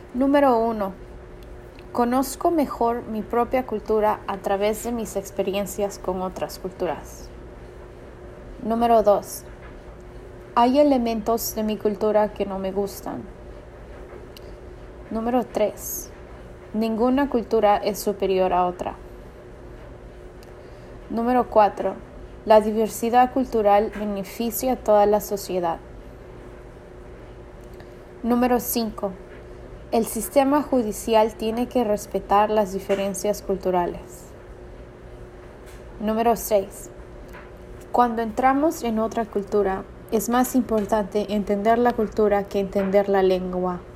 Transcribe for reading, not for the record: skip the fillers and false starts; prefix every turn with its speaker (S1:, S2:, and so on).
S1: Número 1. Conozco mejor mi propia cultura a través de mis experiencias con otras culturas. Número 2. Hay elementos de mi cultura que no me gustan. Número 3. Ninguna cultura es superior a otra. Número 4. La diversidad cultural beneficia a toda la sociedad. Número 5. El sistema judicial tiene que respetar las diferencias culturales. Número 6. Cuando entramos en otra cultura, es más importante entender la cultura que entender la lengua.